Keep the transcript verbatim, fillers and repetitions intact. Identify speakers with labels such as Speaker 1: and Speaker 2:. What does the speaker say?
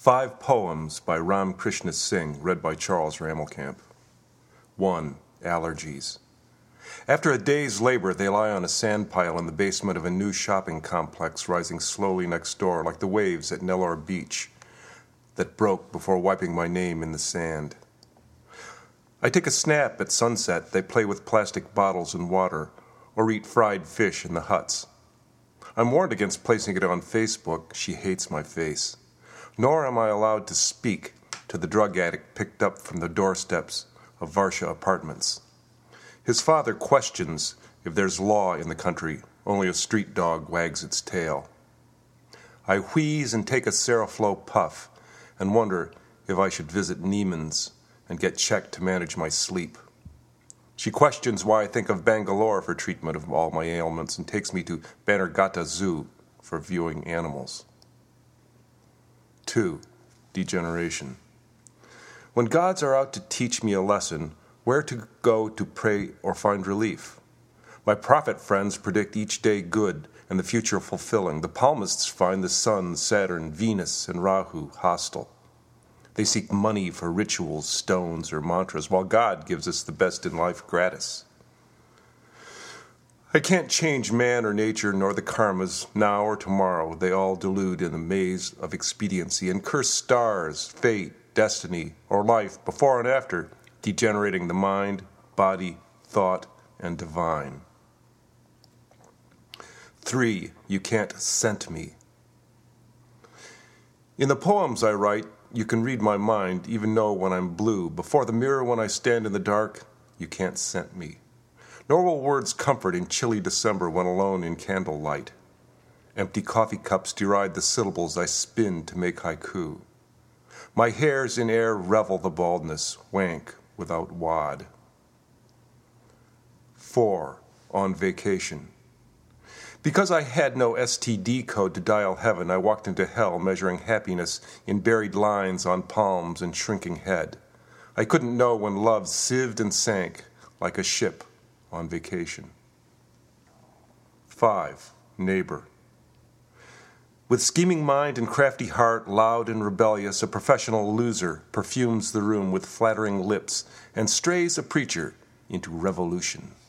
Speaker 1: Five Poems by Ram Krishna Singh, read by Charles Ramelkamp. One. Allergies. After a day's labor, they lie on a sand pile in the basement of a new shopping complex rising slowly next door, like the waves at Nellore Beach that broke before wiping my name in the sand. I take a snap at sunset. They play with plastic bottles and water, or eat fried fish in the huts. I'm warned against placing it on Facebook. She hates my face. Nor am I allowed to speak to the drug addict picked up from the doorsteps of Varsha apartments. His father questions if there's law in the country. Only a street dog wags its tail. I wheeze and take a Seroflow puff and wonder if I should visit Neiman's and get checked to manage my sleep. She questions why I think of Bangalore for treatment of all my ailments and takes me to Bannerghatta Zoo for viewing animals. Two. Degeneration. When gods are out to teach me a lesson, where to go to pray or find relief? My prophet friends predict each day good and the future fulfilling. The palmists find the sun, Saturn, Venus, and Rahu hostile. They seek money for rituals, stones, or mantras, while God gives us the best in life gratis. I can't change man or nature nor the karmas, now or tomorrow. They all delude in the maze of expediency and curse stars, fate, destiny, or life before and after, degenerating the mind, body, thought, and divine. Three. You can't scent me. In the poems I write, you can read my mind, even know when I'm blue. Before the mirror when I stand in the dark, you can't scent me. Nor will words comfort in chilly December when alone in candlelight. Empty coffee cups deride the syllables I spin to make haiku. My hairs in air revel the baldness, wank without wad. Four. On vacation. Because I had no S T D code to dial heaven, I walked into hell measuring happiness in buried lines on palms and shrinking head. I couldn't know when love sieved and sank like a ship on vacation. Five. Neighbor. With scheming mind and crafty heart, loud and rebellious, a professional loser perfumes the room with flattering lips and strays a preacher into revolution.